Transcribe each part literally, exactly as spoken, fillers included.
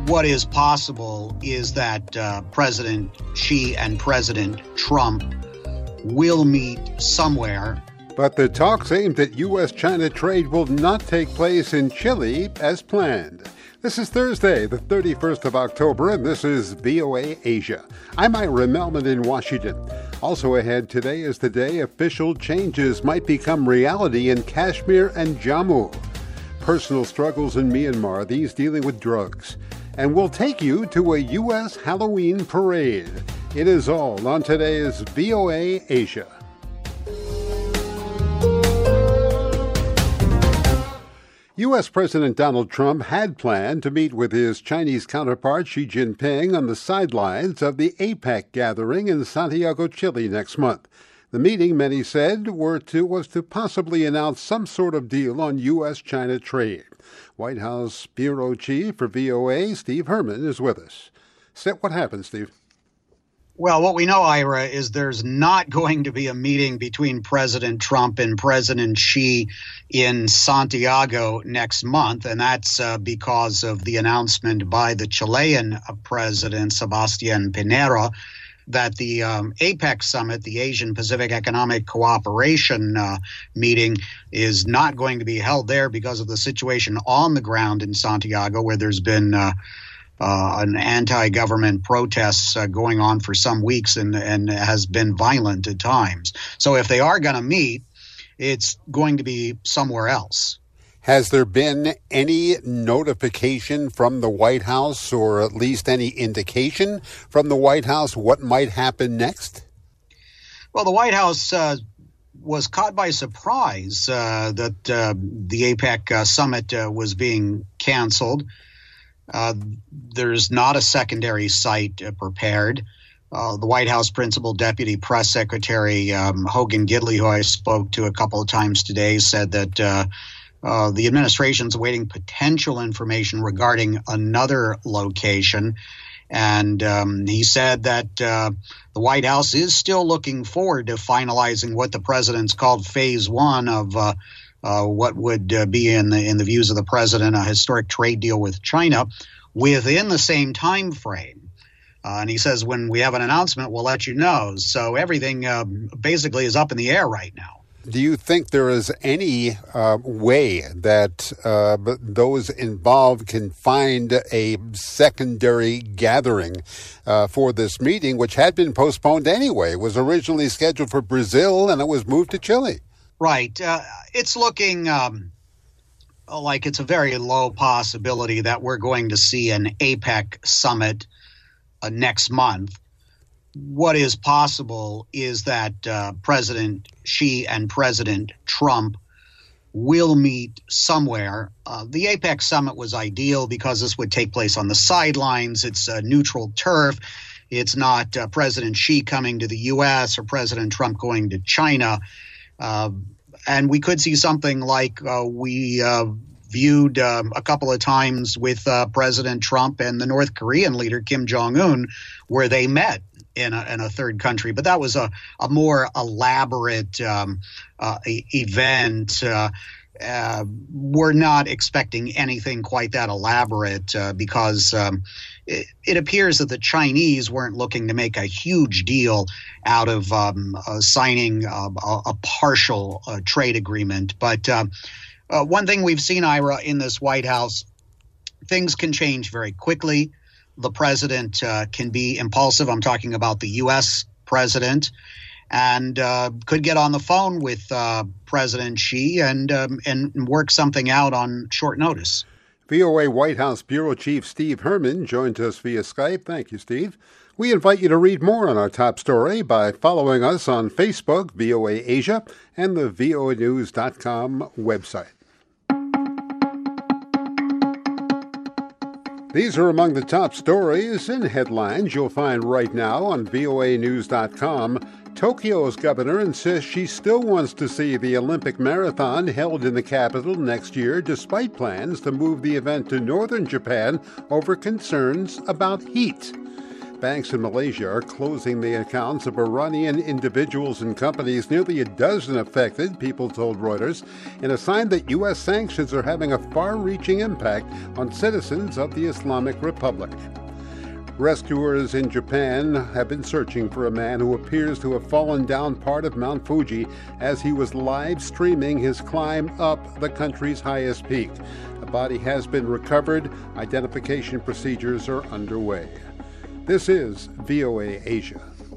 what is possible is that uh, President Xi and President Trump will meet somewhere. But the talks aimed at U S China trade will not take place in Chile as planned. This is Thursday, the thirty-first of October, and this is V O A Asia. I'm Ira Melman in Washington. Also ahead today is the day official changes might become reality in Kashmir and Jammu. Personal struggles in Myanmar, these dealing with drugs. And we'll take you to a U S Halloween parade. It is all on today's V O A Asia. U S. President Donald Trump had planned to meet with his Chinese counterpart Xi Jinping on the sidelines of the APEC gathering in Santiago, Chile next month. The meeting, many said, were to, was to possibly announce some sort of deal on U S China trade. White House Bureau Chief for V O A, Steve Herman, is with us. What happened, Steve? Well, what we know, Ira, is there's not going to be a meeting between President Trump and President Xi in Santiago next month, and that's uh, because of the announcement by the Chilean President, Sebastián Piñera, that the um, APEC summit, the Asian Pacific Economic Cooperation uh, meeting, is not going to be held there because of the situation on the ground in Santiago, where there's been uh, uh, an anti-government protests uh, going on for some weeks and, and has been violent at times. So if they are going to meet, it's going to be somewhere else. Has there been any notification from the White House, or at least any indication from the White House what might happen next? Well, the White House uh, was caught by surprise uh, that uh, the APEC uh, summit uh, was being canceled. Uh, there's not a secondary site uh, prepared. Uh, the White House Principal Deputy Press Secretary um, Hogan Gidley, who I spoke to a couple of times today, said that uh, Uh, the administration's awaiting potential information regarding another location. And um, he said that uh, the White House is still looking forward to finalizing what the president's called phase one of uh, uh, what would uh, be, in the, in the views of the president, a historic trade deal with China within the same time frame. Uh, and he says, when we have an announcement, we'll let you know. So everything uh, basically is up in the air right now. Do you think there is any uh, way that uh, those involved can find a secondary gathering uh, for this meeting, which had been postponed anyway? It was originally scheduled for Brazil, and it was moved to Chile. Right. Uh, it's looking um, like it's a very low possibility that we're going to see an APEC summit uh, next month. What is possible is that uh, President Xi and President Trump will meet somewhere. Uh, the APEC summit was ideal because this would take place on the sidelines. It's a neutral turf. It's not uh, President Xi coming to the U S or President Trump going to China. Uh, and we could see something like uh, we uh, viewed um, a couple of times with uh, President Trump and the North Korean leader Kim Jong-un, where they met in a, in a third country. But that was a, a more elaborate um, uh, e- event. Uh, uh, we're not expecting anything quite that elaborate uh, because um, it, it appears that the Chinese weren't looking to make a huge deal out of um, uh, signing uh, a, a partial uh, trade agreement. But uh, uh, one thing we've seen, Ira, in this White House, things can change very quickly. The president uh, can be impulsive. I'm talking about the U S president, and uh, could get on the phone with uh, President Xi and um, and work something out on short notice. V O A White House Bureau Chief Steve Herman joined us via Skype. Thank you, Steve. We invite you to read more on our top story by following us on Facebook, V O A Asia, and the V O A news dot com website. These are among the top stories and headlines you'll find right now on V O A news dot com. Tokyo's governor insists she still wants to see the Olympic marathon held in the capital next year, despite plans to move the event to northern Japan over concerns about heat. banks in Malaysia are closing the accounts of Iranian individuals and companies. Nearly a dozen affected, people told Reuters, in a sign that U S sanctions are having a far-reaching impact on citizens of the Islamic Republic. Rescuers in Japan have been searching for a man who appears to have fallen down part of Mount Fuji as he was live streaming his climb up the country's highest peak. The body has been recovered. Identification procedures are underway. This is V O A Asia.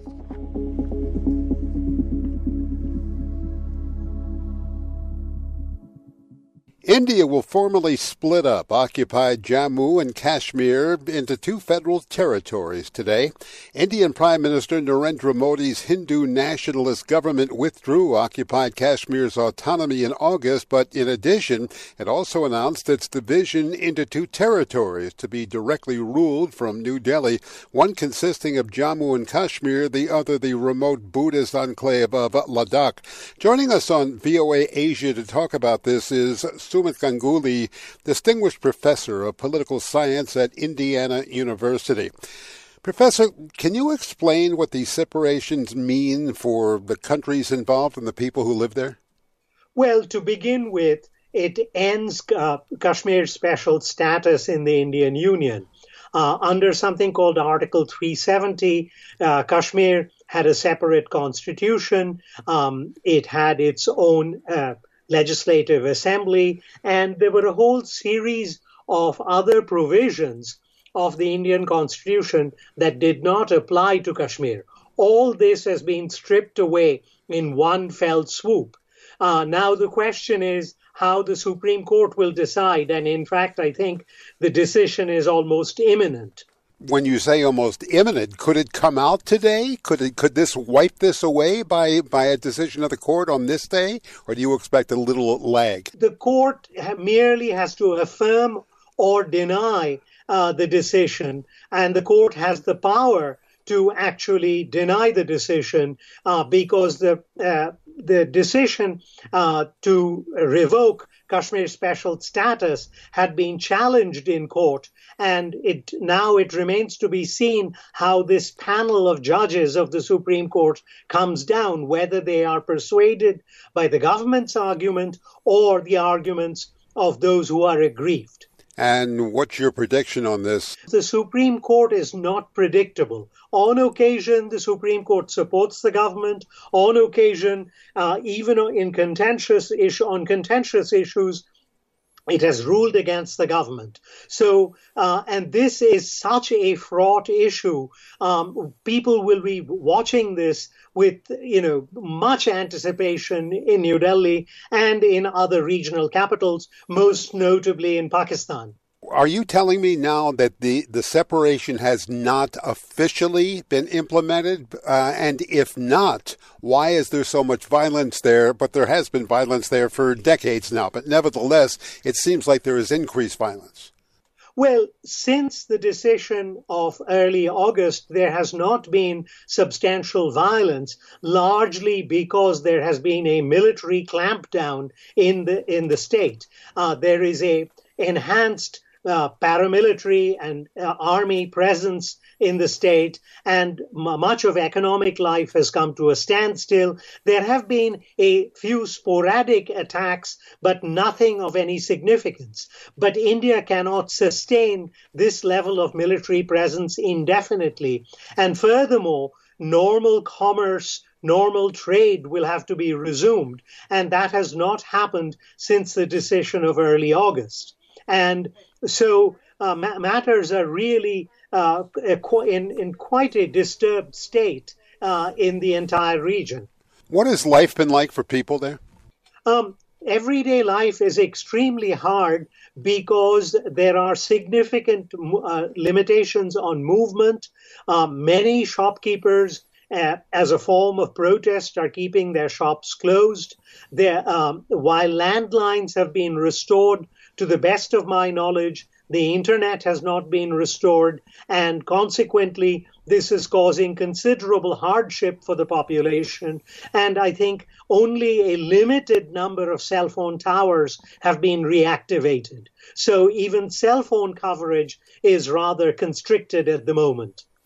India will formally split up occupied Jammu and Kashmir into two federal territories today. Indian Prime Minister Narendra Modi's Hindu nationalist government withdrew occupied Kashmir's autonomy in August, but in addition, it also announced its division into two territories to be directly ruled from New Delhi, one consisting of Jammu and Kashmir, the other the remote Buddhist enclave of Ladakh. Joining us on V O A Asia to talk about this is Sumit Ganguly, Distinguished Professor of Political Science at Indiana University. Professor, can you explain what these separations mean for the countries involved and the people who live there? Well, to begin with, it ends uh, Kashmir's special status in the Indian Union. Uh, under something called Article three seventy, uh, Kashmir had a separate constitution. Um, it had its own uh, legislative assembly, and there were a whole series of other provisions of the Indian Constitution that did not apply to Kashmir. All this has been stripped away in one fell swoop. Uh, now the question is how the Supreme Court will decide, and in fact, I think the decision is almost imminent. When you say almost imminent, could it come out today? Could it, could this wipe this away by, by a decision of the court on this day? Or do you expect a little lag? The court merely has to affirm or deny uh, the decision, and the court has the power to actually deny the decision uh, because the uh, the decision uh, to revoke Kashmir's special status had been challenged in court, and it now it remains to be seen how this panel of judges of the Supreme Court comes down, whether they are persuaded by the government's argument or the arguments of those who are aggrieved. And what's your prediction on this? The Supreme Court is not predictable. On occasion, the Supreme Court supports the government. On occasion, uh, even in contentious issue, on contentious issues, it has ruled against the government. So, uh, and this is such a fraught issue. Um, people will be watching this with, you know, much anticipation in New Delhi and in other regional capitals, most notably in Pakistan. Are you telling me now that the, the separation has not officially been implemented? Uh, and if not, why is there so much violence there? But there has been violence there for decades now. But nevertheless, it seems like there is increased violence. Well, since the decision of early August, there has not been substantial violence, largely because there has been a military clampdown in the in the state. Uh, there is a enhanced Uh, paramilitary and uh, army presence in the state, and m- much of economic life has come to a standstill. There have been a few sporadic attacks, but nothing of any significance. But India cannot sustain this level of military presence indefinitely. And furthermore, normal commerce, normal trade will have to be resumed, and that has not happened since the decision of early August. And so uh, ma- matters are really uh, in, in quite a disturbed state uh, in the entire region. What has life been like for people there? Um, everyday life is extremely hard because there are significant uh, limitations on movement. Uh, many shopkeepers, Uh, as a form of protest, are keeping their shops closed. There, um, while landlines have been restored, to the best of my knowledge, the internet has not been restored, and consequently, this is causing considerable hardship for the population. And I think only a limited number of cell phone towers have been reactivated. So even cell phone coverage is rather constricted at the moment.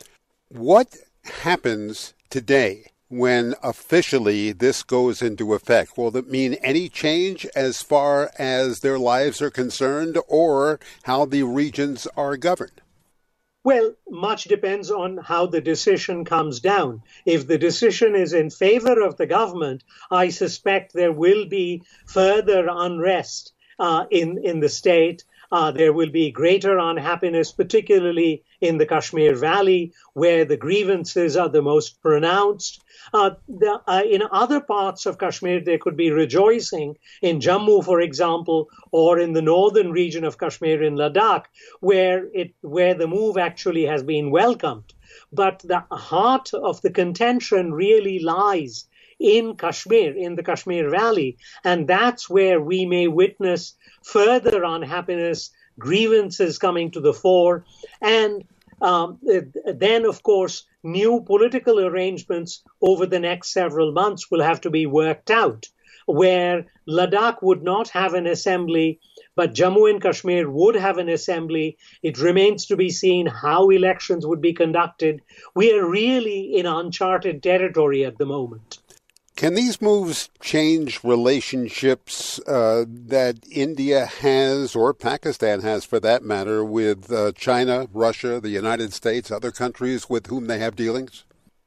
What happens today when officially this goes into effect? Will it mean any change as far as their lives are concerned or how the regions are governed? Well, much depends on how the decision comes down. If the decision is in favor of the government, I suspect there will be further unrest uh, in, in the state. Uh, there will be greater unhappiness, particularly in the Kashmir Valley, where the grievances are the most pronounced. Uh, the, uh, in other parts of Kashmir, there could be rejoicing. In Jammu, for example, or in the northern region of Kashmir in Ladakh, where it where the move actually has been welcomed. But the heart of the contention really lies in Kashmir, in the Kashmir Valley, and that's where we may witness further unhappiness, grievances coming to the fore, and um, then, of course, new political arrangements over the next several months will have to be worked out, where Ladakh would not have an assembly, but Jammu and Kashmir would have an assembly. It remains to be seen how elections would be conducted. We are really in uncharted territory at the moment. Can these moves change relationships uh, that India has, or Pakistan has for that matter, with uh, China, Russia, the United States, other countries with whom they have dealings?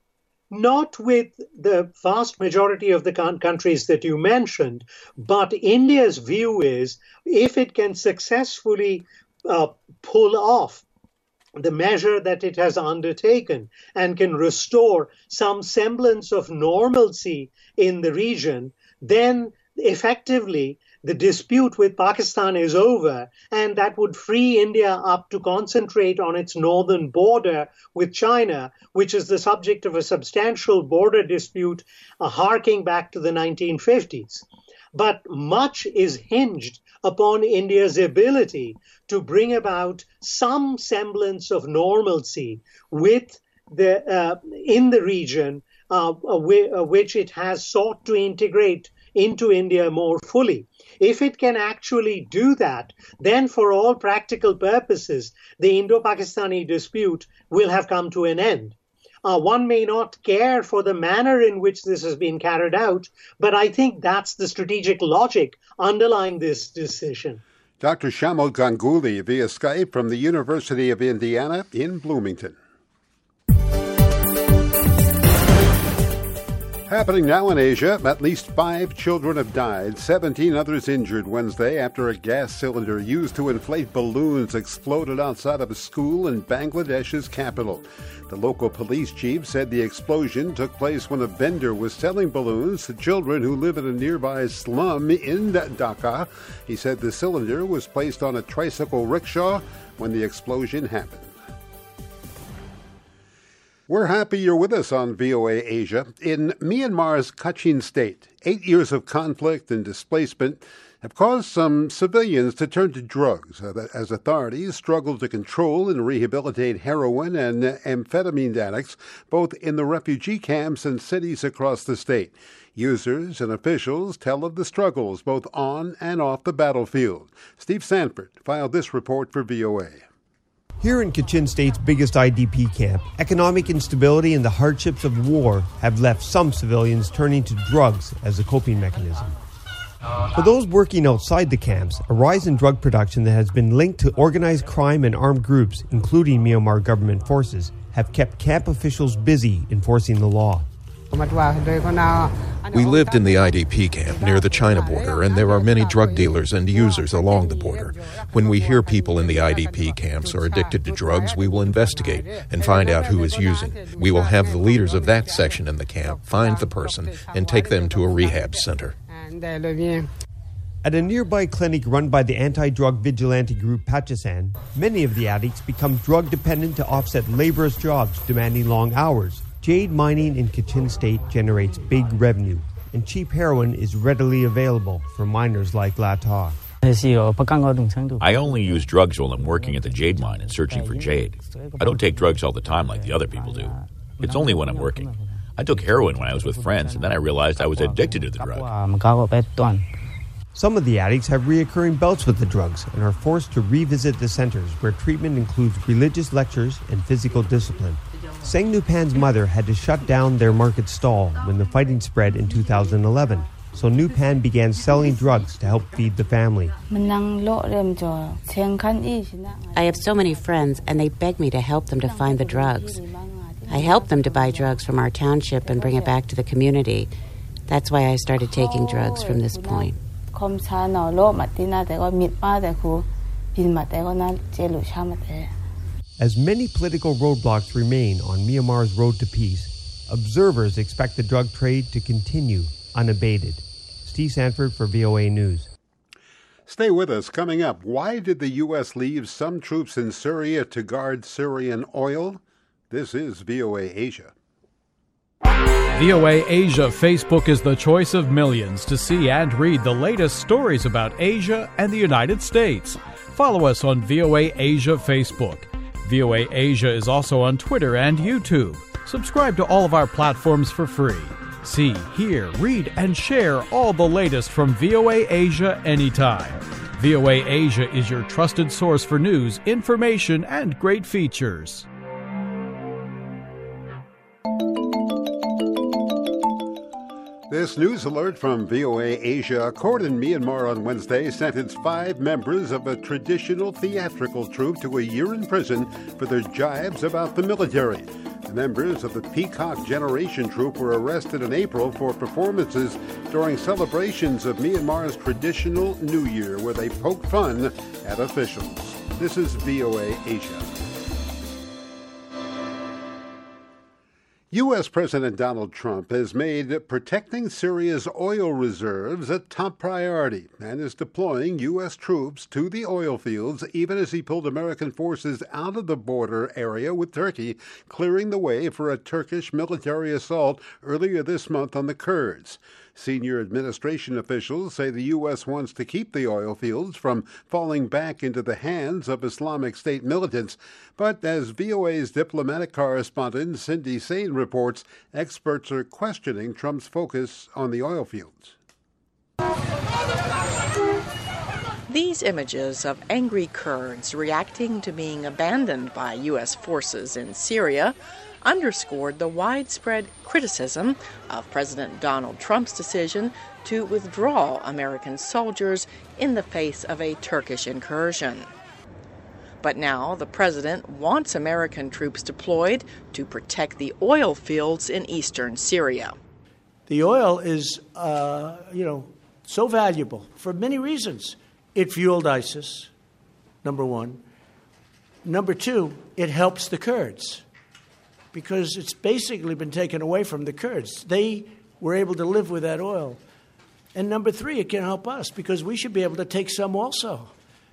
Not with the vast majority of the countries that you mentioned, but India's view is if it can successfully uh, pull off the measure that it has undertaken and can restore some semblance of normalcy in the region, then effectively the dispute with Pakistan is over, and that would free India up to concentrate on its northern border with China, which is the subject of a substantial border dispute uh, harking back to the nineteen fifties. But much is hinged upon India's ability to bring about some semblance of normalcy with the uh, in the region, uh, which it has sought to integrate into India more fully. If it can actually do that, then for all practical purposes, the Indo-Pakistani dispute will have come to an end. Uh, one may not care for the manner in which this has been carried out, but I think that's the strategic logic underlying this decision. Doctor Shyamul Ganguly via Skype from the University of Indiana in Bloomington. Happening now in Asia, at least five children have died, seventeen others injured Wednesday after a gas cylinder used to inflate balloons exploded outside of a school in Bangladesh's capital. The local police chief said the explosion took place when a vendor was selling balloons to children who live in a nearby slum in Dhaka. He said the cylinder was placed on a tricycle rickshaw when the explosion happened. We're happy you're with us on V O A Asia. In Myanmar's Kachin state, eight years of conflict and displacement have caused some civilians to turn to drugs as authorities struggle to control and rehabilitate heroin and amphetamine addicts, both in the refugee camps and cities across the state. Users and officials tell of the struggles both on and off the battlefield. Steve Sanford filed this report for V O A. Here in Kachin State's biggest I D P camp, economic instability and the hardships of war have left some civilians turning to drugs as a coping mechanism. For those working outside the camps, a rise in drug production that has been linked to organized crime and armed groups, including Myanmar government forces, have kept camp officials busy enforcing the law. We lived in the I D P camp near the China border, and there are many drug dealers and users along the border. When we hear people in the I D P camps are addicted to drugs, we will investigate and find out who is using. We will have the leaders of that section in the camp find the person and take them to a rehab center. At a nearby clinic run by the anti-drug vigilante group Pachisan, many of the addicts become drug dependent to offset laborious jobs demanding long hours. Jade mining in Kachin State generates big revenue, and cheap heroin is readily available for miners like Lata. I only use drugs while I'm working at the jade mine and searching for jade. I don't take drugs all the time like the other people do. It's only when I'm working. I took heroin when I was with friends, and then I realized I was addicted to the drug. Some of the addicts have reoccurring bouts with the drugs and are forced to revisit the centers where treatment includes religious lectures and physical discipline. Sangnupan's mother had to shut down their market stall when the fighting spread in two thousand eleven. So Nupan began selling drugs to help feed the family. I have so many friends, and they beg me to help them to find the drugs. I help them to buy drugs from our township and bring it back to the community. That's why I started taking drugs from this point. As many political roadblocks remain on Myanmar's road to peace, observers expect the drug trade to continue unabated. Steve Sanford for V O A News. Stay with us. Coming up, why did the U S leave some troops in Syria to guard Syrian oil? This is V O A Asia. V O A Asia Facebook is the choice of millions to see and read the latest stories about Asia and the United States. Follow us on V O A Asia Facebook. V O A Asia is also on Twitter and YouTube. Subscribe to all of our platforms for free. See, hear, read, and share all the latest from V O A Asia anytime. V O A Asia is your trusted source for news, information, and great features. This news alert from V O A Asia. A court in Myanmar on Wednesday sentenced five members of a traditional theatrical troupe to a year in prison for their jibes about the military. The members of the Peacock Generation troupe were arrested in April for performances during celebrations of Myanmar's traditional New Year, where they poked fun at officials. This is V O A Asia. U S. President Donald Trump has made protecting Syria's oil reserves a top priority and is deploying U S troops to the oil fields even as he pulled American forces out of the border area with Turkey, clearing the way for a Turkish military assault earlier this month on the Kurds. Senior administration officials say the U S wants to keep the oil fields from falling back into the hands of Islamic State militants. But as V O A's diplomatic correspondent Cindy Sain reports, experts are questioning Trump's focus on the oil fields. These images of angry Kurds reacting to being abandoned by U S forces in Syria underscored the widespread criticism of President Donald Trump's decision to withdraw American soldiers in the face of a Turkish incursion. But now the president wants American troops deployed to protect the oil fields in eastern Syria. The oil is, uh, you know, so valuable for many reasons. It fueled ISIS, number one. Number two, it helps the Kurds, because it's basically been taken away from the Kurds. They were able to live with that oil. And number three, it can help us, because we should be able to take some also.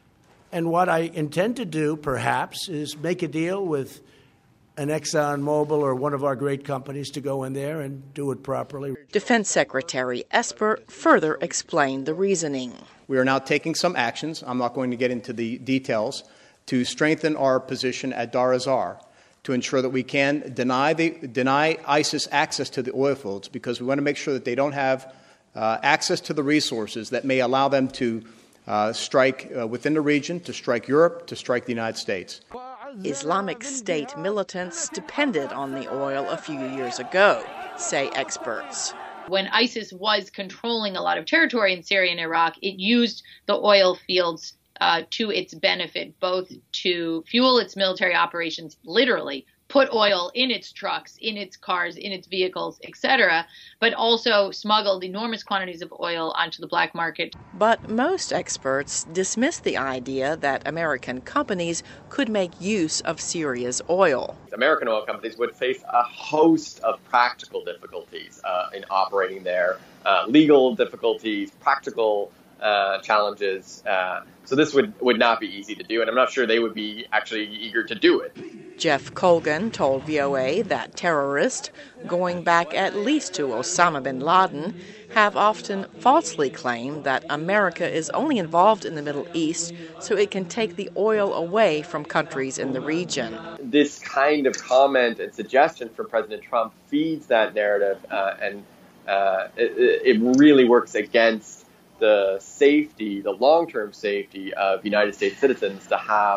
And what I intend to do, perhaps, is make a deal with an ExxonMobil or one of our great companies to go in there and do it properly. Defense Secretary Esper further explained the reasoning. We are now taking some actions, I'm not going to get into the details, to strengthen our position at Dar es-Zar, to ensure that we can deny the deny ISIS access to the oil fields, because we want to make sure that they don't have uh, access to the resources that may allow them to uh, strike uh, within the region, to strike Europe, to strike the United States. Islamic State militants depended on the oil a few years ago, say experts. When ISIS was controlling a lot of territory in Syria and Iraq, it used the oil fields Uh, to its benefit, both to fuel its military operations, literally put oil in its trucks, in its cars, in its vehicles, et cetera, but also smuggled enormous quantities of oil onto the black market. But most experts dismiss the idea that American companies could make use of Syria's oil. American oil companies would face a host of practical difficulties uh, in operating there, uh, legal difficulties, practical Uh, challenges. Uh, so this would, would not be easy to do, and I'm not sure they would be actually eager to do it. Jeff Colgan told V O A that terrorists, going back at least to Osama bin Laden, have often falsely claimed that America is only involved in the Middle East so it can take the oil away from countries in the region. This kind of comment and suggestion from President Trump feeds that narrative, uh, and uh, it, it really works against the safety, the long-term safety of United States citizens to have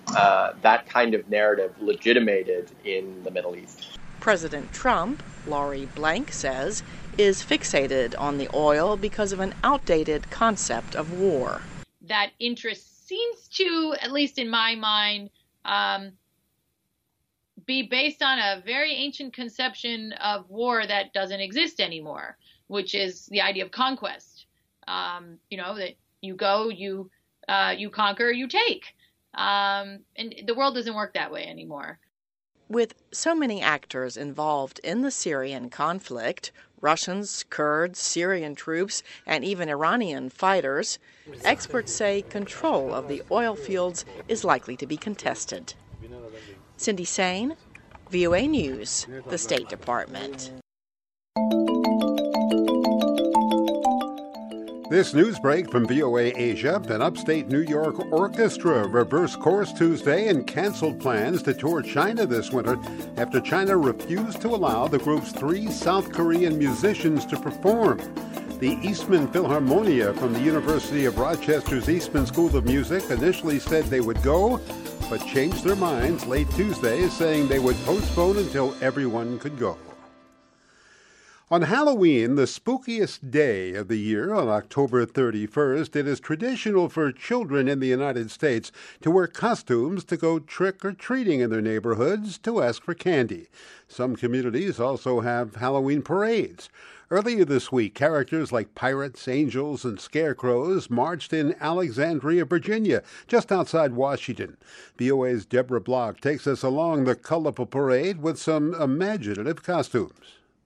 uh, that kind of narrative legitimated in the Middle East. President Trump, Laurie Blank says, is fixated on the oil because of an outdated concept of war. That interest seems to, at least in my mind, um, be based on a very ancient conception of war that doesn't exist anymore, which is the idea of conquest. Um, you know, that you go, you uh, you conquer, you take. Um, and the world doesn't work that way anymore. With so many actors involved in the Syrian conflict, Russians, Kurds, Syrian troops, and even Iranian fighters, experts say control of the oil fields is likely to be contested. Cindy Sain, V O A News, the State Department. This news break from V O A Asia: an upstate New York orchestra reversed course Tuesday and canceled plans to tour China this winter after China refused to allow the group's three South Korean musicians to perform. The Eastman Philharmonia from the University of Rochester's Eastman School of Music initially said they would go, but changed their minds late Tuesday, saying they would postpone until everyone could go. On Halloween, the spookiest day of the year, on October thirty-first, it is traditional for children in the United States to wear costumes to go trick-or-treating in their neighborhoods to ask for candy. Some communities also have Halloween parades. Earlier this week, characters like pirates, angels, and scarecrows marched in Alexandria, Virginia, just outside Washington. V O A's Deborah Block takes us along the colorful parade with some imaginative costumes.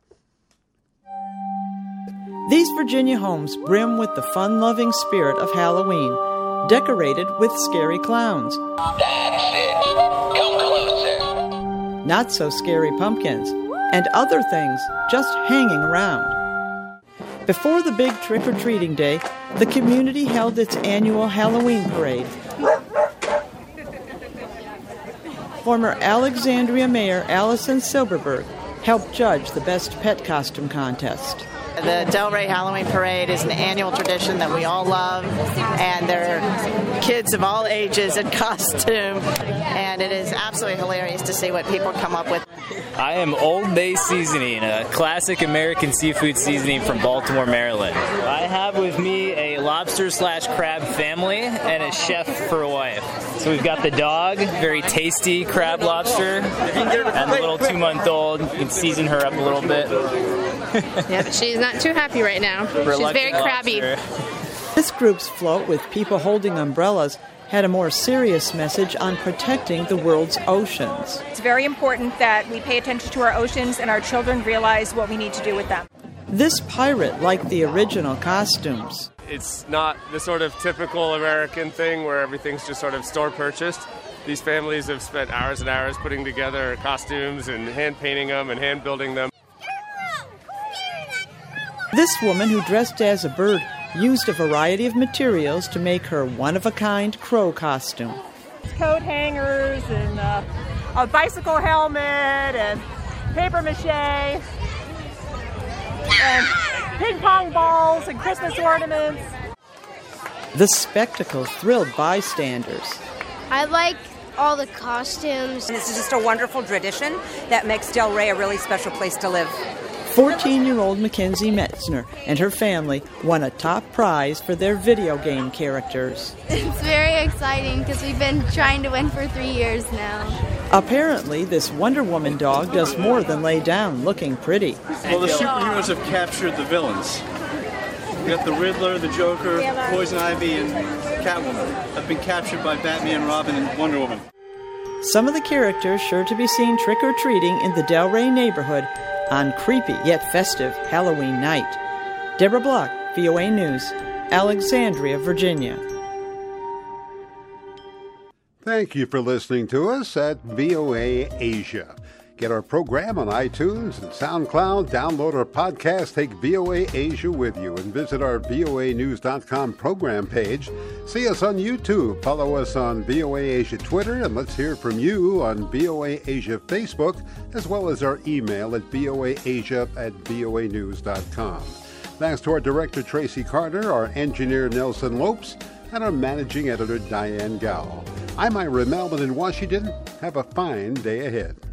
These Virginia homes brim with the fun-loving spirit of Halloween, decorated with scary clowns. That's it. Come closer. Not so scary pumpkins, and other things just hanging around. Before the big trick-or-treating day, the community held its annual Halloween parade. Former Alexandria Mayor Allison Silberberg helped judge the Best Pet Costume contest. The Delray Halloween Parade is an annual tradition that we all love, and there are kids of all ages in costume, and it is absolutely hilarious to see what people come up with. I am Old Bay Seasoning, a classic American seafood seasoning from Baltimore, Maryland. I have with me a lobster slash crab family and a chef for a wife. So we've got the dog, very tasty crab lobster, and the little two-month-old. You can season her up a little bit. Yeah, but she's not too happy right now. She's very crabby. This group's float with people holding umbrellas had a more serious message on protecting the world's oceans. It's very important that we pay attention to our oceans and our children realize what we need to do with them. This pirate liked the original costumes. It's not the sort of typical American thing where everything's just sort of store purchased. These families have spent hours and hours putting together costumes and hand painting them and hand building them. This woman, who dressed as a bird, used a variety of materials to make her one-of-a-kind crow costume. Coat hangers and uh, a bicycle helmet and paper mache and ping pong balls and Christmas ornaments. The spectacle thrilled bystanders. I like all the costumes. This is just a wonderful tradition that makes Delray a really special place to live. fourteen-year-old Mackenzie Metzner and her family won a top prize for their video game characters. It's very exciting because we've been trying to win for three years now. Apparently, this Wonder Woman dog does more than lay down looking pretty. Well, the superheroes have captured the villains. We got the Riddler, the Joker, Poison Ivy, and Catwoman have been captured by Batman, Robin, and Wonder Woman. Some of the characters sure to be seen trick-or-treating in the Delray neighborhood on creepy yet festive Halloween night. Deborah Block, V O A News, Alexandria, Virginia. Thank you for listening to us at V O A Asia. Get our program on iTunes and SoundCloud. Download our podcast. Take V O A Asia with you and visit our V O A news dot com program page. See us on YouTube. Follow us on V O A Asia Twitter. And let's hear from you on V O A Asia Facebook, as well as our email at V O A Asia at V O A news dot com. Thanks to our director, Tracy Carter, our engineer, Nelson Lopes, and our managing editor, Diane Gowell. I'm Ira Melvin in Washington. Have a fine day ahead.